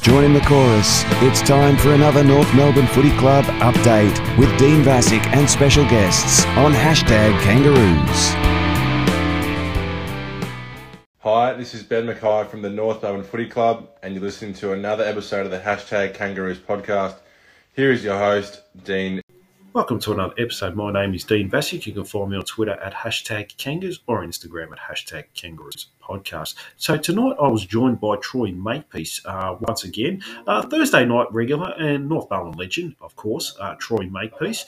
Join in the chorus. It's time for another North Melbourne Footy Club update with Dean Vassick and special guests on #Kangaroos. Hi, this is Ben Mackay from the North Melbourne Footy Club, and you're listening to another episode of the #Kangaroos podcast. Here is your host, Dean. Welcome to another episode. My name is Dean Vassick. You can follow me on Twitter at #Kangaroos or Instagram at #Kangaroos podcast. So tonight I was joined by Troy Makepeace once again, Thursday night regular and North Melbourne legend, of course, Troy Makepeace.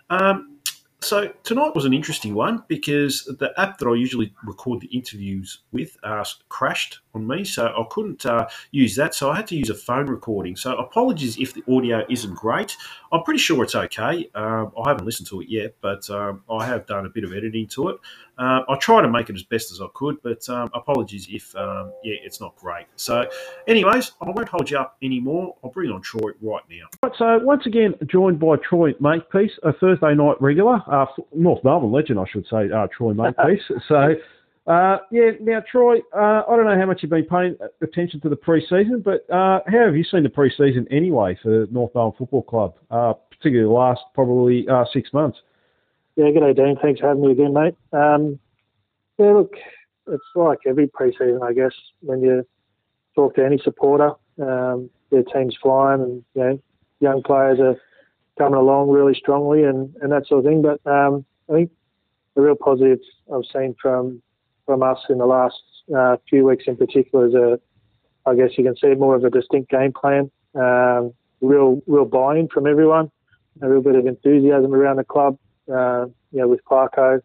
So tonight was an interesting one because the app that I usually record the interviews with crashed on me, so I couldn't use that, so I had to use a phone recording. So apologies if the audio isn't great. I'm pretty sure it's okay. I haven't listened to it yet, but I have done a bit of editing to it. I try to make it as best as I could, but apologies if it's not great. So anyways, I won't hold you up anymore. I'll bring on Troy right now. Right, so once again, joined by Troy Makepeace, a Thursday night regular, North Melbourne legend, I should say, Troy Makepeace. So, now, Troy, I don't know how much you've been paying attention to the pre-season, but how have you seen the pre-season anyway for North Melbourne Football Club, particularly the last probably 6 months? Yeah, g'day, Dean. Thanks for having me again, mate. Look, it's like every pre-season, I guess, when you talk to any supporter, their team's flying and, young players are coming along really strongly and that sort of thing. But I think the real positives I've seen from us in the last few weeks in particular is I guess you can see more of a distinct game plan, real buy-in from everyone, a real bit of enthusiasm around the club, with Clarko,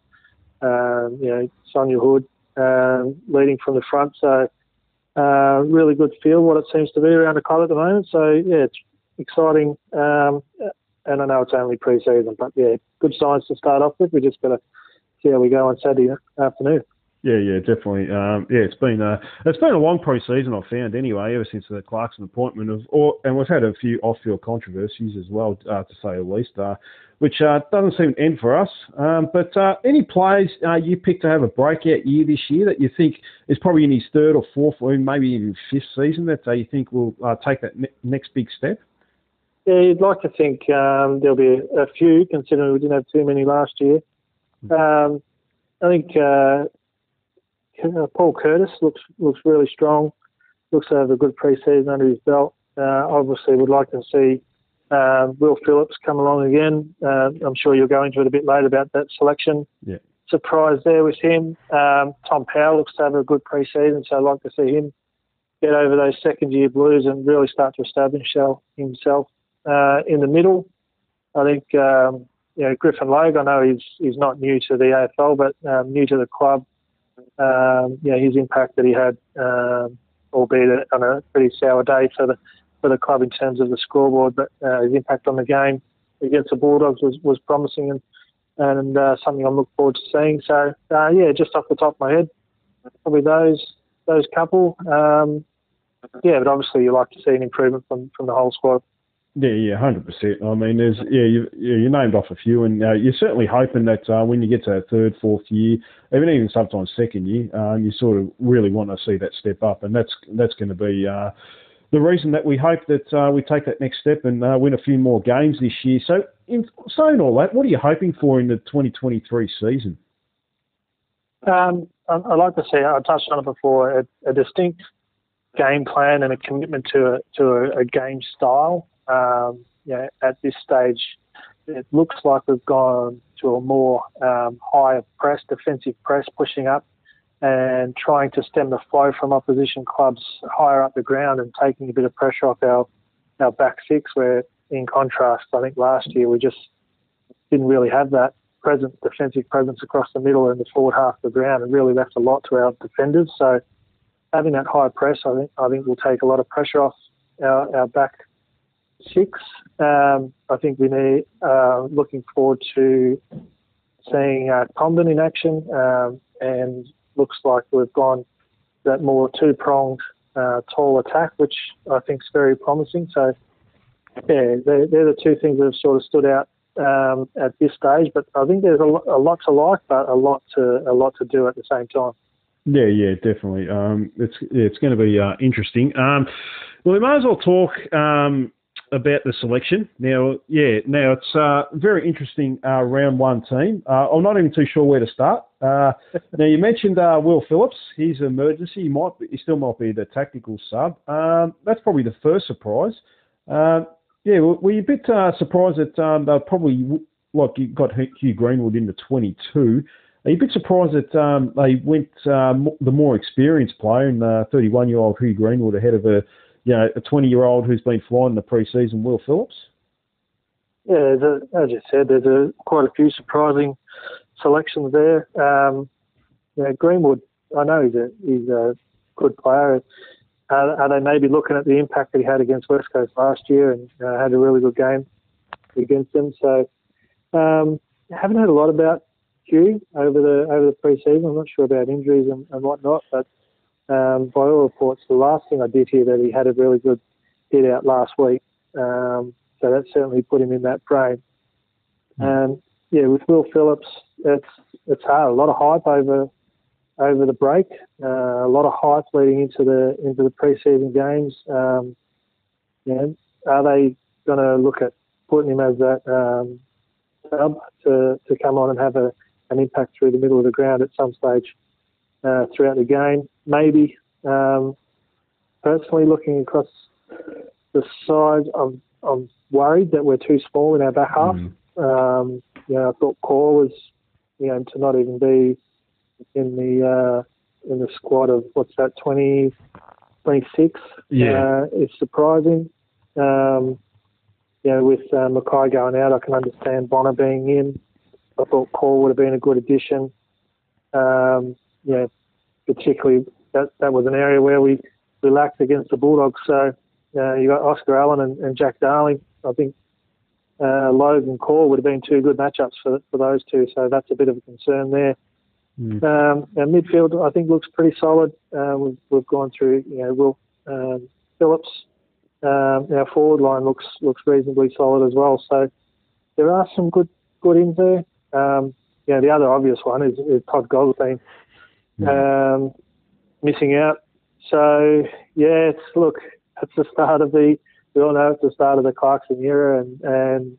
Sonia Hood leading from the front. So really good feel what it seems to be around the club at the moment. So, it's exciting. And I know it's only pre-season, but good signs to start off with. We just got to see how we go on Saturday afternoon. Yeah, definitely. It's been a long pre-season, I've found anyway, ever since the Clarkson appointment and we've had a few off-field controversies as well, to say the least, which doesn't seem to end for us. But any players you picked to have a breakout year this year that you think is probably in his third or fourth or maybe even fifth season that you think will take that next big step? Yeah, you'd like to think there'll be a few, considering we didn't have too many last year. I think Paul Curtis looks really strong. Looks to have a good pre-season under his belt. Obviously, would like to see Will Phillips come along again. I'm sure you'll go into it a bit later about that selection. Yeah. Surprise there with him. Tom Powell looks to have a good pre-season, so I'd like to see him get over those second-year blues and really start to establish himself. In the middle, I think Griffin Logue. I know he's not new to the AFL, but new to the club. His impact that he had, albeit on a pretty sour day for the club in terms of the scoreboard, but his impact on the game against the Bulldogs was promising and something I'm looking forward to seeing. So just off the top of my head, probably those couple. But obviously you like to see an improvement from the whole squad. Yeah, 100%. I mean, you named off a few, and you're certainly hoping that when you get to that third, fourth year, even sometimes second year, you sort of really want to see that step up, and that's going to be the reason that we hope that we take that next step and win a few more games this year. So, in saying all that, what are you hoping for in the 2023 season? I'd like to see, I touched on it before, a distinct game plan and a commitment to a game style. At this stage, it looks like we've gone to a more higher press, defensive press, pushing up and trying to stem the flow from opposition clubs higher up the ground and taking a bit of pressure off our back six, where in contrast, I think last year we just didn't really have that defensive presence across the middle and the forward half of the ground, and really left a lot to our defenders. So having that high press, I think will take a lot of pressure off our back six. I think we need looking forward to seeing Condon in action, and looks like we've gone that more two-pronged tall attack, which I think is very promising. So they're the two things that have sort of stood out at this stage. But I think there's a lot to like, but a lot to do at the same time. Yeah, definitely. It's going to be interesting. Well, we may as well talk about the selection. Now it's very interesting round one team. I'm not even too sure where to start. Now, you mentioned Will Phillips. He's an emergency. He still might be the tactical sub. That's probably the first surprise. Were you a bit surprised that they're probably, like you got Hugh Greenwood into 22. Are you a bit surprised that they went the more experienced player in 31-year-old Hugh Greenwood ahead of a 20-year-old who's been flying in the pre-season, Will Phillips? Yeah, as you said, there's quite a few surprising selections there. Greenwood, I know he's a good player. Are they maybe looking at the impact that he had against West Coast last year and had a really good game against them? So I haven't heard a lot about Hugh over the pre-season. I'm not sure about injuries and whatnot, but by all reports, the last thing I did hear that he had a really good hit out last week. So that certainly put him in that frame. With Will Phillips, it's hard. A lot of hype over the break. A lot of hype leading into the pre-season games. Are they going to look at putting him as that sub to come on and have an impact through the middle of the ground at some stage throughout the game? Maybe. Personally, looking across the side, I'm worried that we're too small in our back half. I thought Core was, to not even be in the squad of 26 is surprising. With Mackay going out, I can understand Bonner being in. I thought Core would have been a good addition. Particularly that was an area where we lacked against the Bulldogs. So you got Oscar Allen and Jack Darling. I think Logan Core would have been two good matchups for those two. So that's a bit of a concern there. Our midfield, I think, looks pretty solid. We've gone through, Will Phillips. Our forward line looks reasonably solid as well. So there are some good ins there. The other obvious one is Todd Goldstein missing out. So it's the start of we all know it's the start of the Clarkson era, and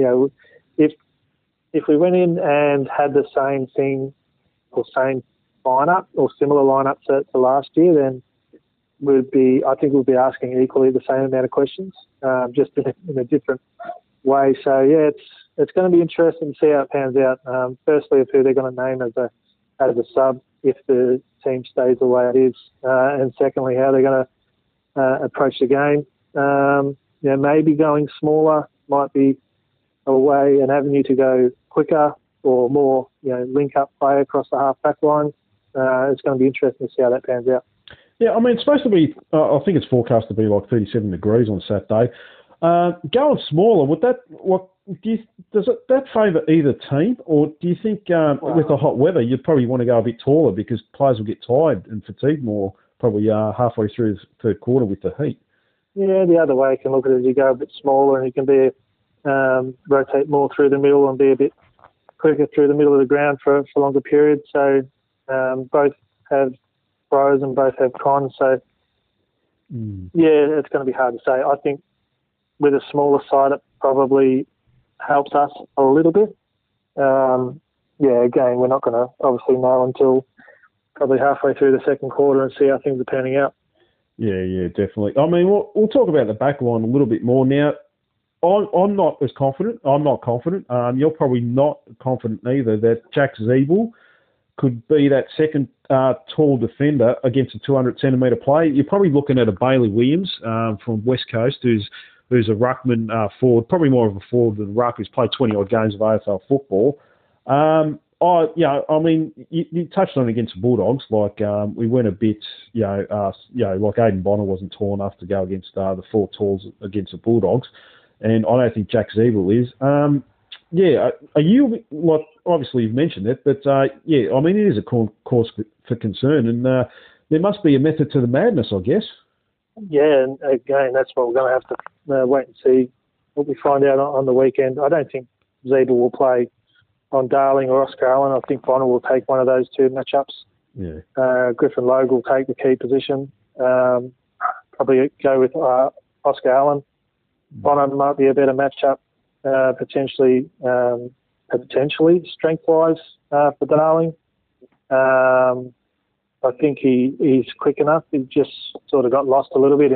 if we went in and had the same thing or same lineup or similar lineup to last year, then we'd be asking equally the same amount of questions, just in a different way. So it's going to be interesting to see how it pans out. Firstly, of who they're going to name as a sub if the team stays the way it is, and secondly, how they're going to approach the game. Maybe going smaller might be an avenue to go quicker or more, link up play across the half back line. It's going to be interesting to see how that pans out. Yeah, I mean, it's supposed to be, I think it's forecast to be like 37 degrees on Saturday. Going smaller, does that favour either team, or do you think with the hot weather you'd probably want to go a bit taller because players will get tired and fatigued more probably halfway through the third quarter with the heat? Yeah, the other way you can look at it is you go a bit smaller and you can rotate more through the middle and be a bit quicker through the middle of the ground for longer periods. So both have pros and both have cons. So it's going to be hard to say. I think with a smaller side, it probably helps us a little bit. Again, we're not going to obviously know until probably halfway through the second quarter and see how things are panning out. Yeah, definitely. I mean, we'll talk about the back line a little bit more now. I'm not as confident. I'm not confident. You're probably not confident either that Jack Ziebell could be that second tall defender against a 200-centimetre play. You're probably looking at a Bailey Williams from West Coast who's a ruckman forward, probably more of a forward than a ruck, who's played 20-odd games of AFL football. I mean, you touched on it against the Bulldogs. We went a bit, like Aiden Bonner wasn't tall enough to go against the four talls against the Bulldogs, and I don't think Jack Ziebell is. Are you, obviously you've mentioned it, but I mean, it is a cause for concern, and there must be a method to the madness, I guess. Yeah, and again, that's what we're going to have to wait and see what we find out on the weekend. I don't think Ziebell will play on Darling or Oscar Allen. I think Bonner will take one of those two matchups. Yeah. Griffin Logue will take the key position. probably go with Oscar Allen. Bonner might be a better matchup, potentially strength-wise for Darling. I think he's quick enough. He just sort of got lost a little bit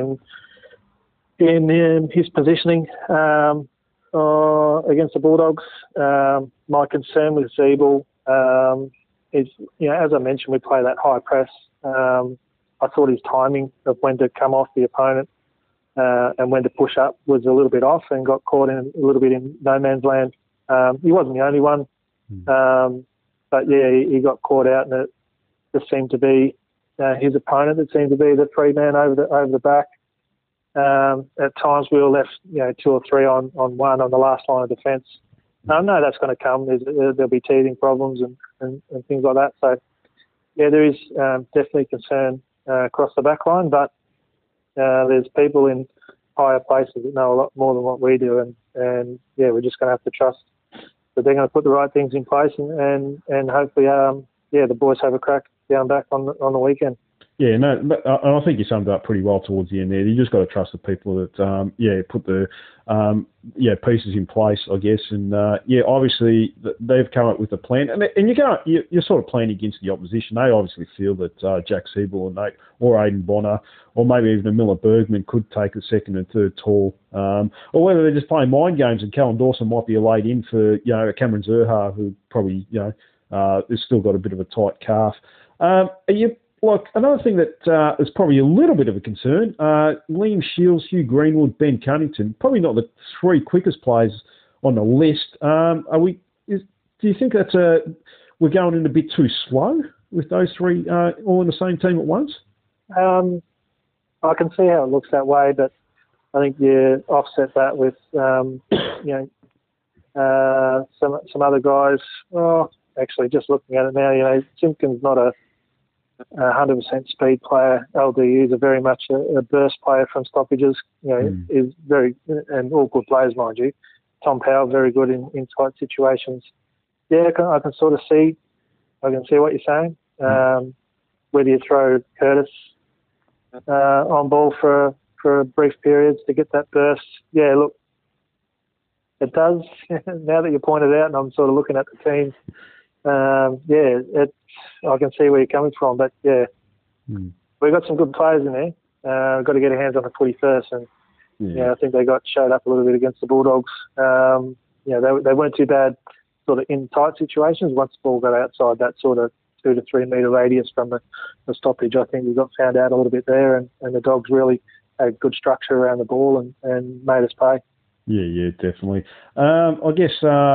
in his positioning against the Bulldogs. My concern with Zeeble is, as I mentioned, we play that high press. I thought his timing of when to come off the opponent and when to push up was a little bit off and got caught in a little bit in no man's land. He wasn't the only one, but yeah, he got caught out, and it just seemed to be his opponent. It seemed to be the three man over the back. At times we were left, 2 or 3 on one on the last line of defence. I know that's going to come. There'll be teething problems and things like that. So yeah, there is definitely concern across the back line, but there's people in higher places that know a lot more than what we do, and yeah, we're just going to have to trust that they're going to put the right things in place, and hopefully, the boys have a crack down back on the weekend. Yeah, no, but I think you summed it up pretty well towards the end there. You just got to trust the people that, put the, pieces in place, I guess. And, obviously they've come up with a plan. And you're sort of playing against the opposition. They obviously feel that Jack Zeeble or Aidan Bonner or maybe even a Miller Bergman could take a second and third tall. Or whether they're just playing mind games and Callum Dawson might be laid in for, Cameron Zurhaar, who probably, has still got a bit of a tight calf. Look, another thing that is probably a little bit of a concern, Liam Shields, Hugh Greenwood, Ben Cunnington, probably not the 3 quickest players on the list. Do you think that's we're going in a bit too slow with those 3 all in the same team at once? I can see how it looks that way, but I think you offset that with, some other guys. Oh, actually, just looking at it now, Simpkins not a 100% speed player. LDU is a very much a burst player from stoppages. Is very, and all good players, mind you. Tom Powell very good in tight situations. Yeah, I can sort of see. I can see what you're saying. Whether you throw Curtis on ball for brief periods to get that burst. Yeah, look, it does. Now that you pointed out, and I'm sort of looking at the team. I can see where you're coming from, but yeah, we've got some good players in there. We've got to get our hands on the footy first, and I think they got showed up a little bit against the Bulldogs. They weren't too bad, sort of in tight situations. Once the ball got outside that sort of 2 to 3 metre radius from the stoppage, I think we got found out a little bit there, and the Dogs really had good structure around the ball and made us pay. Yeah, definitely. I guess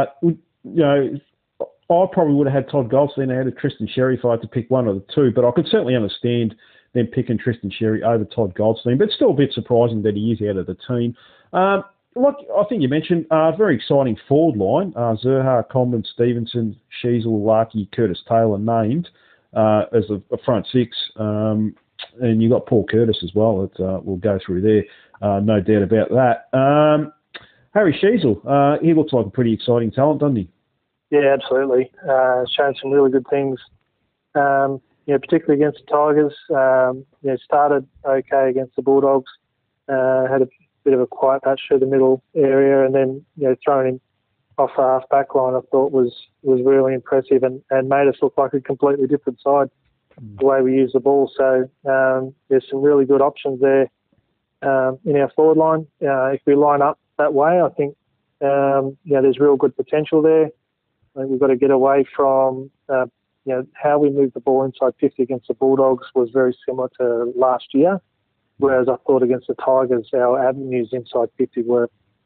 I probably would have had Todd Goldstein ahead of Tristan Sherry if I had to pick one of the 2, but I could certainly understand them picking Tristan Sherry over Todd Goldstein, but still a bit surprising that he is out of the team. Like I think you mentioned, very exciting forward line. Zurhaar, Comben, Stevenson, Sheasel, Larkey, Curtis Taylor named as a front 6. And you've got Paul Curtis as well that we'll go through there, no doubt about that. Harry Sheasel, he looks like a pretty exciting talent, doesn't he? Yeah, absolutely. Shown some really good things, particularly against the Tigers. Started okay against the Bulldogs, had a bit of a quiet patch through the middle area, and then throwing him off the half back line I thought was really impressive and made us look like a completely different side the way we use the ball. So there's some really good options there in our forward line. If we line up that way, I think there's real good potential there. I think we've got to get away from, how we moved the ball inside 50 against the Bulldogs was very similar to last year, whereas I thought against the Tigers, our avenues inside 50 were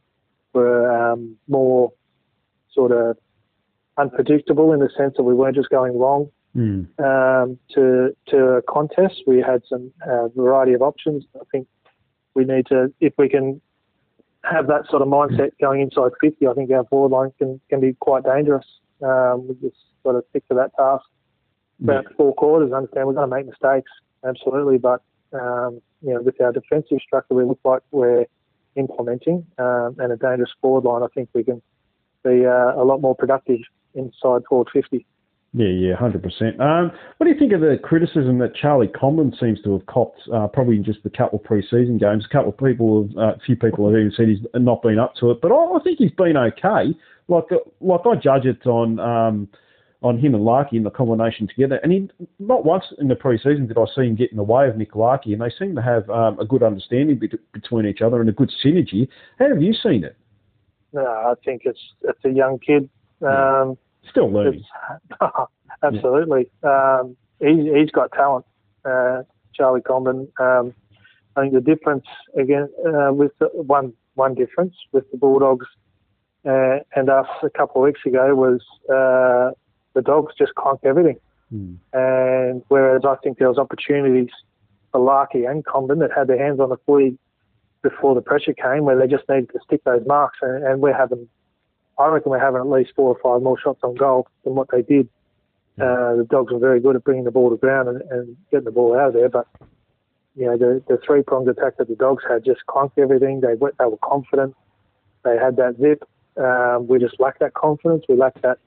more sort of unpredictable in the sense that we weren't just going long to a contest. We had some variety of options. I think we need to, if we can have that sort of mindset going inside 50, I think our forward line can be quite dangerous. We just got to stick to that task. About 4 quarters, I understand we're going to make mistakes, absolutely, but with our defensive structure we look like we're implementing and a dangerous forward line, I think we can be a lot more productive inside forward 50. Yeah, 100%. What do you think of the criticism that Charlie Comben seems to have copped, probably in just a couple of pre-season games? A few people have even said he's not been up to it, but I think he's been okay. Like I judge it on him and Larkey in the combination together, and he not once in the pre-season did I see him get in the way of Nick Larkey, and they seem to have a good understanding between each other and a good synergy. How have you seen it? No, I think it's a young kid. Still learning. Absolutely. He's got talent, Charlie Comben. I think the difference, again, with one difference with the Bulldogs and us a couple of weeks ago was the Dogs just conked everything. And whereas I think there was opportunities for Larkey and Comben that had their hands on the footy before the pressure came, where they just needed to stick those marks, and I reckon we're having at least 4 or 5 more shots on goal than what they did. The Dogs were very good at bringing the ball to ground and getting the ball out of there, but the three-pronged attack that the Dogs had just conked everything. They were confident. They had that zip. We just lacked that confidence. We lacked that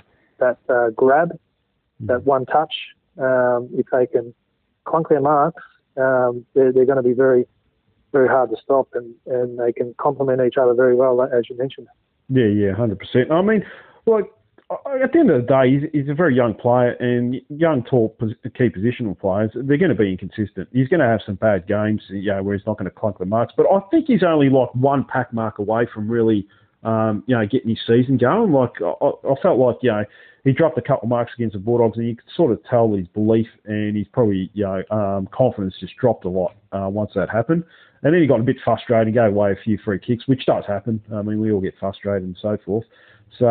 grab, that one touch. If they can conk their marks, they're going to be very, very hard to stop, and they can complement each other very well, as you mentioned. Yeah, 100%. I mean, at the end of the day, he's a very young player, and young, tall, key positional players, they're going to be inconsistent. He's going to have some bad games, where he's not going to clunk the marks. But I think he's only like one pack mark away from really, getting his season going. I felt like, he dropped a couple of marks against the Bulldogs, and you could sort of tell his belief and his probably, confidence just dropped a lot once that happened. And then he got a bit frustrated, gave away a few free kicks, which does happen. I mean, we all get frustrated and so forth. So,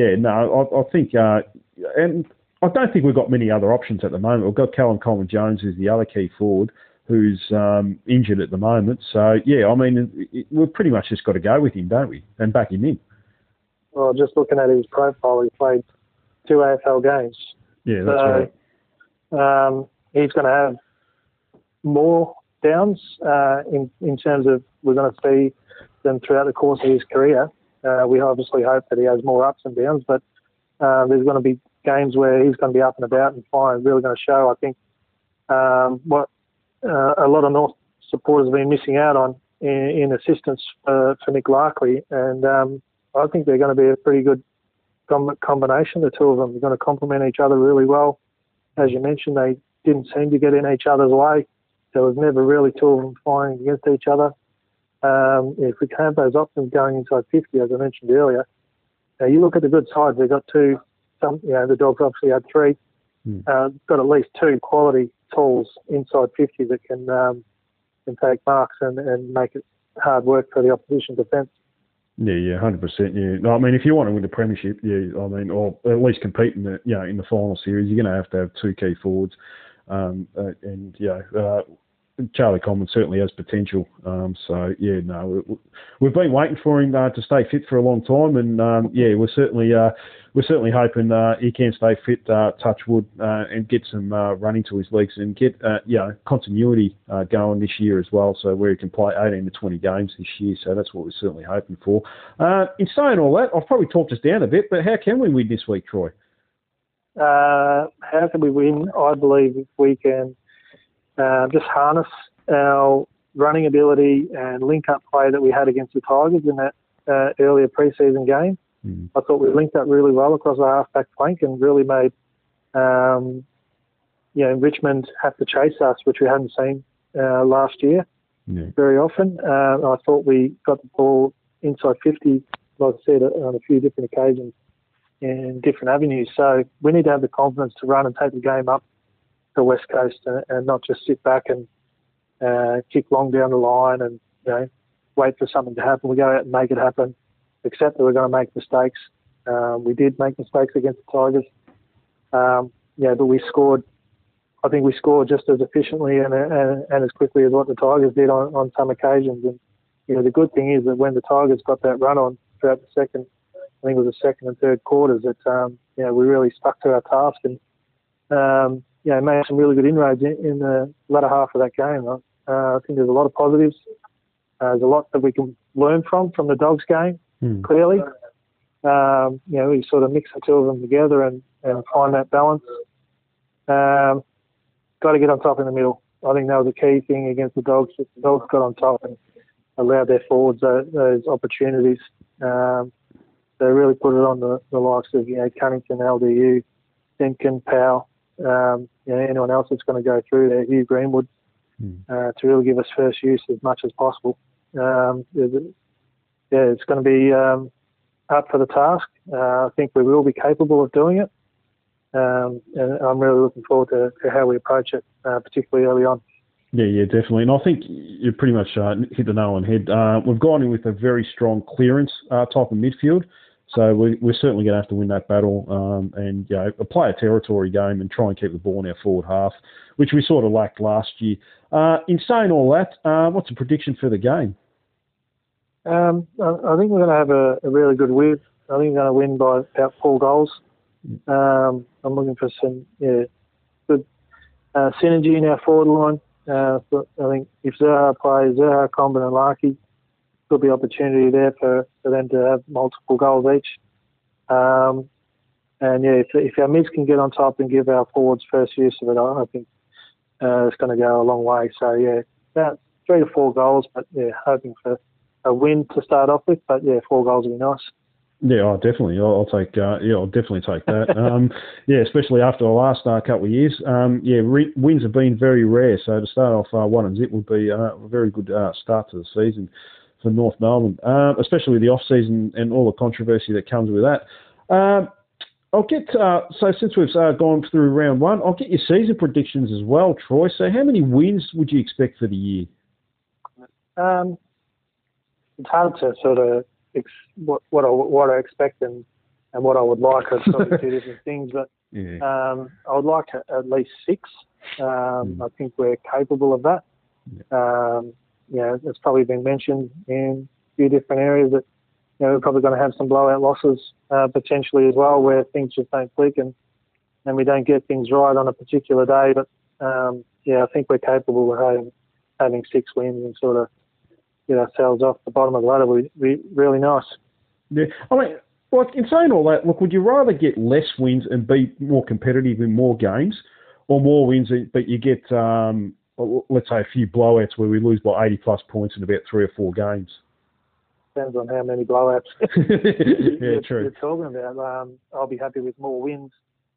I think, and I don't think we've got many other options at the moment. We've got Callum Coleman-Jones, who's the other key forward, who's injured at the moment. So, I mean, we've pretty much just got to go with him, don't we? And back him in. Well, just looking at his profile, he played 2 AFL games. Yeah, that's right. He's going to have more downs in terms of we're going to see them throughout the course of his career. We obviously hope that he has more ups and downs, but there's going to be games where he's going to be up and about and fine, really going to show, I think, what a lot of North supporters have been missing out on in assistance for Nick Larkey. And I think they're going to be a pretty good combination, the two of them. They're going to complement each other really well. As you mentioned, they didn't seem to get in each other's way. There was never really two of them fighting against each other. If we can have those options going inside 50, as I mentioned earlier, you look at the good sides, they've got two. The Dogs obviously had 3. Got at least 2 quality tools inside 50 that can take marks and make it hard work for the opposition defence. Yeah, 100%. Yeah, no, I mean, if you want to win the premiership, or at least compete in the final series, you're going to have 2 key forwards, Charlie Comben certainly has potential. We've been waiting for him to stay fit for a long time, and we're certainly hoping he can stay fit, touch wood, and get some running to his legs and get continuity going this year as well. So where he can play 18 to 20 games this year. So that's what we're certainly hoping for. In saying all that, I've probably talked us down a bit, but how can we win this week, Troy? How can we win? I believe if we can just harness our running ability and link-up play that we had against the Tigers in that earlier pre-season game. I thought we linked up really well across our half-back flank and really made Richmond have to chase us, which we hadn't seen last year very often. I thought we got the ball inside 50, like I said, on a few different occasions in different avenues. So we need to have the confidence to run and take the game up the West Coast and not just sit back and kick long down the line and wait for something to happen. We go out and make it happen, accept that we're going to make mistakes. We did make mistakes against the Tigers, but we scored. I think we scored just as efficiently and as quickly as what the Tigers did on some occasions. And the good thing is that when the Tigers got that run on throughout the second, I think it was the second and third quarters, that we really stuck to our task and made some really good inroads in the latter half of that game. I think there's a lot of positives. There's a lot that we can learn from the Dogs game, clearly. We sort of mix the two of them together and and find that balance. Got to get on top in the middle. I think that was a key thing against the Dogs. The Dogs got on top and allowed their forwards those opportunities. They really put it on the likes of Cunnington, LDU, Denkin, Powell, anyone else that's going to go through there, Hugh Greenwood, to really give us first use as much as possible. It's going to be up for the task. I think we will be capable of doing it. And I'm really looking forward to how we approach it, particularly early on. Yeah, definitely. And I think you pretty much hit the nail on the head. We've gone in with a very strong clearance type of midfield. So we're certainly going to have to win that battle and play a territory game and try and keep the ball in our forward half, which we sort of lacked last year. In saying all that, what's the prediction for the game? I think we're going to have a really good win. I think we're going to win by about 4 goals. I'm looking for some good synergy in our forward line. I think if Zerha plays, Zerha, Comben and Larkey, there'll be opportunity there for them to have multiple goals each. If our mids can get on top and give our forwards first use of it, I think it's going to go a long way. So, about 3 to 4 goals, but, hoping for a win to start off with. But, 4 goals would be nice. Yeah, definitely. I'll take. I'll definitely take that. Especially after the last couple of years. Wins have been very rare. So to start off 1-0 would be a very good start to the season for North Melbourne, especially with the off season and all the controversy that comes with that. I'll get. So since we've gone through round 1, I'll get your season predictions as well, Troy. So how many wins would you expect for the year? It's hard to sort of. What I expect and what I would like are sort of 2 different things, but I would like at least 6. I think we're capable of that. It's probably been mentioned in a few different areas that we're probably going to have some blowout losses potentially as well, where things just don't click and we don't get things right on a particular day. But I think we're capable of having 6 wins and sort of get ourselves off the bottom of the ladder would be really nice. Yeah, I mean, in saying all that, look, would you rather get less wins and be more competitive in more games, or more wins but you get, let's say, a few blowouts where we lose by 80 plus points in about 3 or 4 games? Depends on how many blowouts you're talking about. I'll be happy with more wins.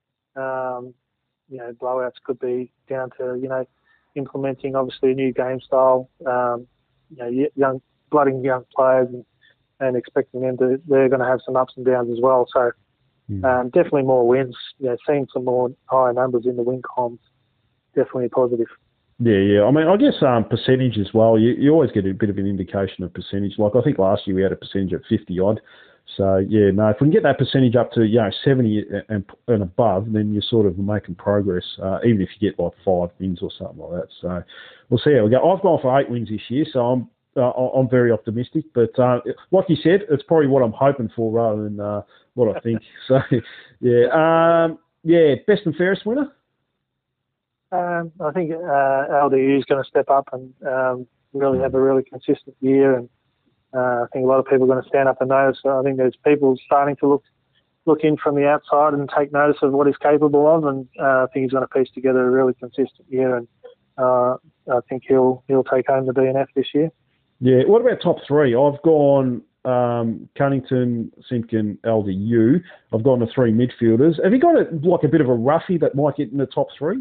Blowouts could be down to implementing obviously a new game style. Blooding young players and expecting they're going to have some ups and downs as well. So definitely more wins. Seeing some more higher numbers in the win comms, definitely positive. Yeah. I mean, I guess percentage as well. You always get a bit of an indication of percentage. Like I think last year we had a percentage at 50 odd. So if we can get that percentage up to 70 and above, then you're sort of making progress. Even if you get like 5 wins or something like that. So we'll see how we go. I've gone for 8 wins this year, so I'm very optimistic. But like you said, it's probably what I'm hoping for rather than what I think. So best and fairest winner. I think LDU is going to step up and really have a really consistent year, and I think a lot of people are going to stand up and notice. I think there's people starting to look in from the outside and take notice of what he's capable of, and I think he's going to piece together a really consistent year, and I think he'll take home the DNF this year. Yeah. What about top 3? I've gone Cunnington, Simpkin, LDU. I've gone the 3 midfielders. Have you got a bit of a roughie that might get in the top 3?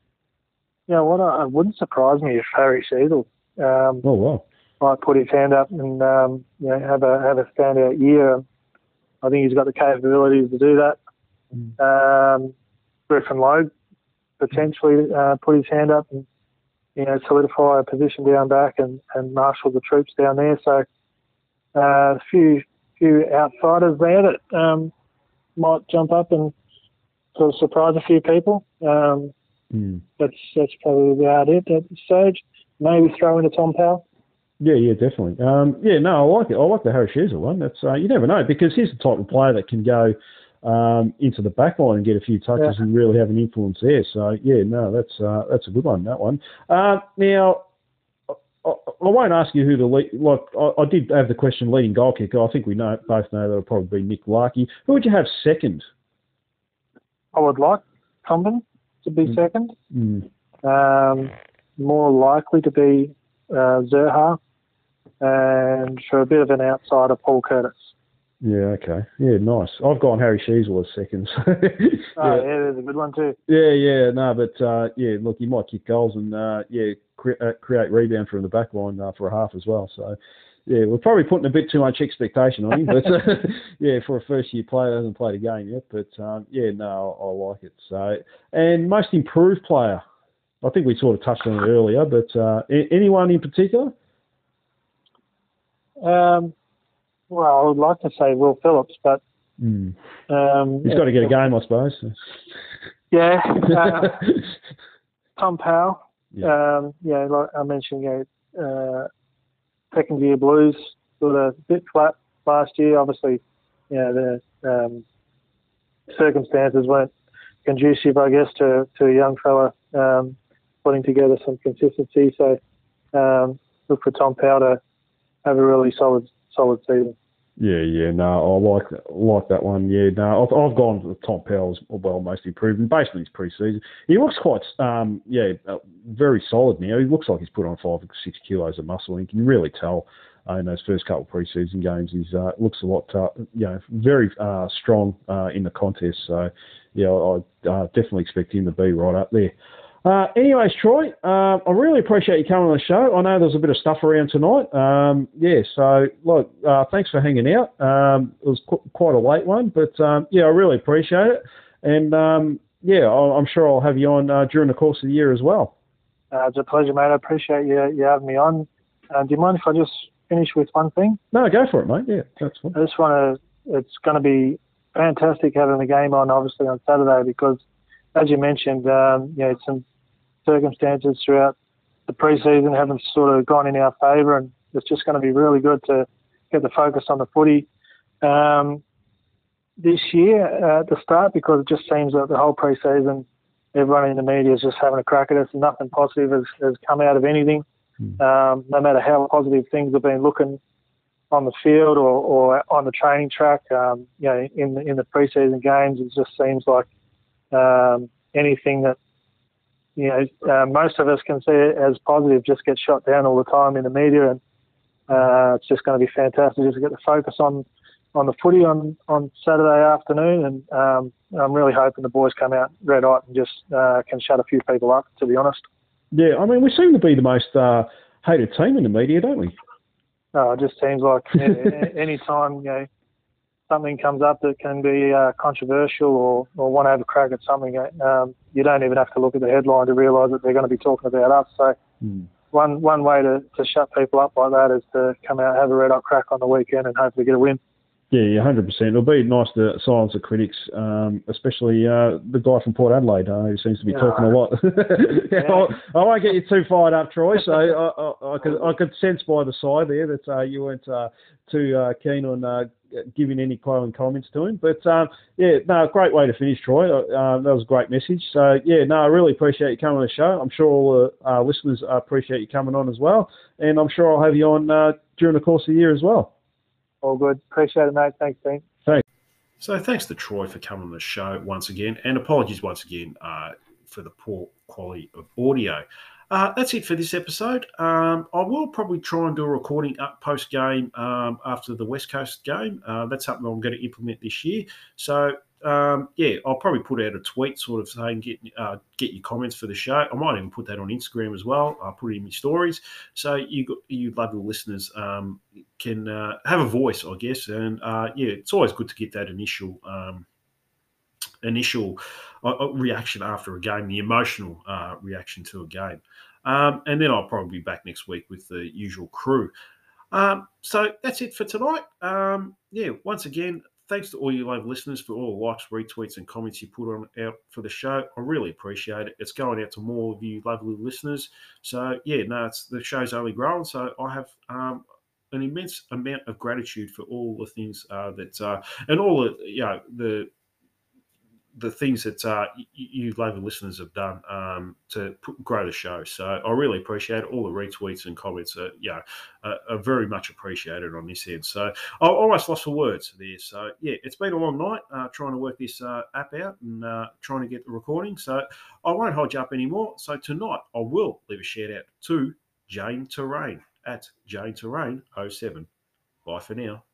It wouldn't surprise me if Harry Sheasel might put his hand up and have a standout year. I think he's got the capabilities to do that. Griffin Logue potentially put his hand up and solidify a position down back and marshal the troops down there. So a few outsiders there that might jump up and sort of surprise a few people. That's probably about it at this stage. Maybe throw in a Tom Powell. Yeah, definitely. I like it. I like the Harry Sheasel one. That's you never know, because he's the type of player that can go into the back line and get a few touches and really have an influence there. So that's a good one. That one. Now, I won't ask you who the lead. I did have the question leading goal kicker. I think we both know that'll probably be Nick Larkey. Who would you have second? I would like Comben to be second. Mm. More likely to be Zerha, and for a bit of an outsider, Paul Curtis. Yeah, okay. Yeah, nice. I've gone Harry Sheasel as second. So Yeah, there's a good one too. Yeah, no, but look, he might kick goals and create rebound from the back line for a half as well. So, yeah, we're probably putting a bit too much expectation on him, but for a first-year player, hasn't played a game yet. But I like it. So, and most improved player, I think we sort of touched on it earlier, but anyone in particular? Well, I would like to say Will Phillips, but he's got to get a game, I suppose. Yeah. Tom Powell. Yeah. Like I mentioned, second year Blues sort of a bit flat last year. Obviously, the circumstances weren't conducive, I guess, to a young fella putting together some consistency. So look for Tom Powell to have a really solid season. Yeah, no, I like that one. Yeah, no, I've gone with Tom Powell as well, most improved, based on his pre-season. He looks quite, very solid now. He looks like he's put on 5 or 6 kilos of muscle. You can really tell in those first couple of pre-season games. He's looks a lot, very strong in the contest. So, I definitely expect him to be right up there. Anyways, Troy, I really appreciate you coming on the show. I know there's a bit of stuff around tonight. So look, thanks for hanging out. It was quite a late one, but I really appreciate it. And I'm sure I'll have you on during the course of the year as well. It's a pleasure, mate. I appreciate you having me on. Do you mind if I just finish with one thing? No, go for it, mate. Yeah, that's fine. I just want to. It's going to be fantastic having the game on, obviously, on Saturday because, as you mentioned, some circumstances throughout the pre-season haven't sort of gone in our favour, and it's just going to be really good to get the focus on the footy this year at the start, because it just seems that the whole pre-season everyone in the media is just having a crack at us and nothing positive has come out of anything. No matter how positive things have been looking on the field or on the training track, in the pre-season games, it just seems like anything that most of us can see it as positive just gets shot down all the time in the media, and it's just going to be fantastic just to get the focus on the footy on Saturday afternoon, and I'm really hoping the boys come out red hot and just can shut a few people up, to be honest. Yeah, I mean, we seem to be the most hated team in the media, don't we? It just seems like any time something comes up that can be controversial or want to have a crack at something, you don't even have to look at the headline to realise that they're going to be talking about us. So one way to shut people up like that is to come out, have a red hot crack on the weekend and hopefully get a win. Yeah, 100%. It'll be nice to silence the critics, especially the guy from Port Adelaide who seems to be talking a lot. I won't get you too fired up, Troy. So I could sense by the side there that you weren't too keen on giving any glowing comments to him. But great way to finish, Troy. That was a great message. So I really appreciate you coming on the show. I'm sure all the listeners appreciate you coming on as well, and I'm sure I'll have you on during the course of the year as well. All good. Appreciate it, mate. Thanks, Dean. Thanks. So thanks to Troy for coming on the show once again, and apologies once again for the poor quality of audio. That's it for this episode. I will probably try and do a recording up post-game after the West Coast game. That's something I'm going to implement this year. So, I'll probably put out a tweet sort of saying get your comments for the show. I might even put that on Instagram as well. I'll put it in my stories. So you lovely listeners can have a voice, I guess. And, it's always good to get that initial reaction after a game, the emotional reaction to a game. And then I'll probably be back next week with the usual crew. So that's it for tonight. Once again, thanks to all you live listeners for all the likes, retweets, and comments you put out for the show. I really appreciate it. It's going out to more of you lovely listeners. So, the show's only growing. So I have an immense amount of gratitude for all the things and all the the things that you lovely listeners have done to grow the show. So I really appreciate it. All the retweets and comments are very much appreciated on this end. So I almost lost for words there. So yeah, it's been a long night trying to work this app out and trying to get the recording. So I won't hold you up anymore. So tonight I will leave a shout out to Jane Terrain at Jane Terrain 07. Bye for now.